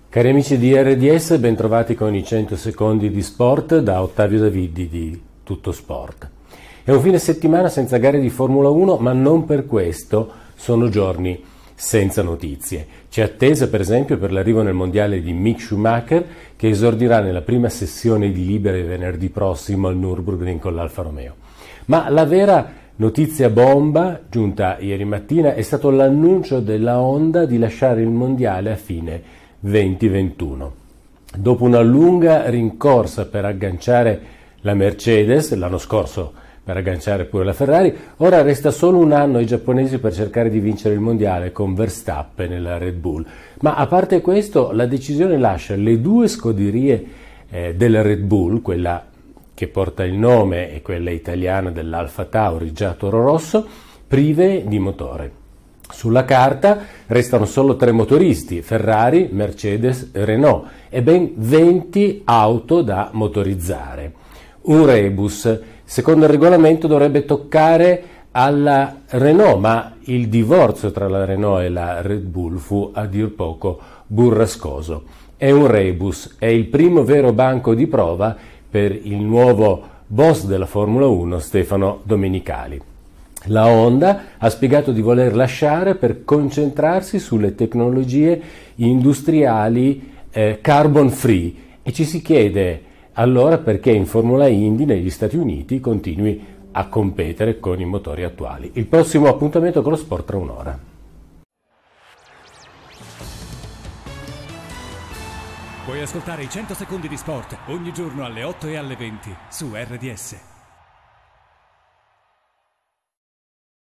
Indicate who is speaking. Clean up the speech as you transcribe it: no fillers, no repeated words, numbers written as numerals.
Speaker 1: Cari amici di RDS, bentrovati con i 100 secondi di sport da Ottavio Daviddi di Tutto Sport. È un fine settimana senza gare di Formula 1, ma non per questo sono giorni senza notizie. C'è attesa per esempio per l'arrivo nel mondiale di Mick Schumacher, che esordirà nella prima sessione di libere venerdì prossimo al Nürburgring con l'Alfa Romeo. Ma la vera notizia bomba, giunta ieri mattina, è stato l'annuncio della Honda di lasciare il mondiale a fine 2021. Dopo una lunga rincorsa per agganciare la Mercedes, l'anno scorso per agganciare pure la Ferrari, ora resta solo un anno ai giapponesi per cercare di vincere il mondiale con Verstappen e la Red Bull. Ma a parte questo, la decisione lascia le due scuderie della Red Bull, quella che porta il nome e quella italiana dell'Alfa Tauri, già Toro Rosso, prive di motore. Sulla carta restano solo 3 motoristi, Ferrari, Mercedes e Renault, e ben 20 auto da motorizzare. Un rebus, secondo il regolamento, dovrebbe toccare alla Renault, ma il divorzio tra la Renault e la Red Bull fu a dir poco burrascoso. È un rebus, è il primo vero banco di prova per il nuovo boss della Formula 1, Stefano Domenicali. La Honda ha spiegato di voler lasciare per concentrarsi sulle tecnologie industriali carbon free, e ci si chiede allora perché in Formula Indy negli Stati Uniti continui a competere con i motori attuali. Il prossimo appuntamento con lo sport tra un'ora.
Speaker 2: Puoi ascoltare i 100 secondi di sport ogni giorno alle 8 e alle 20 su RDS.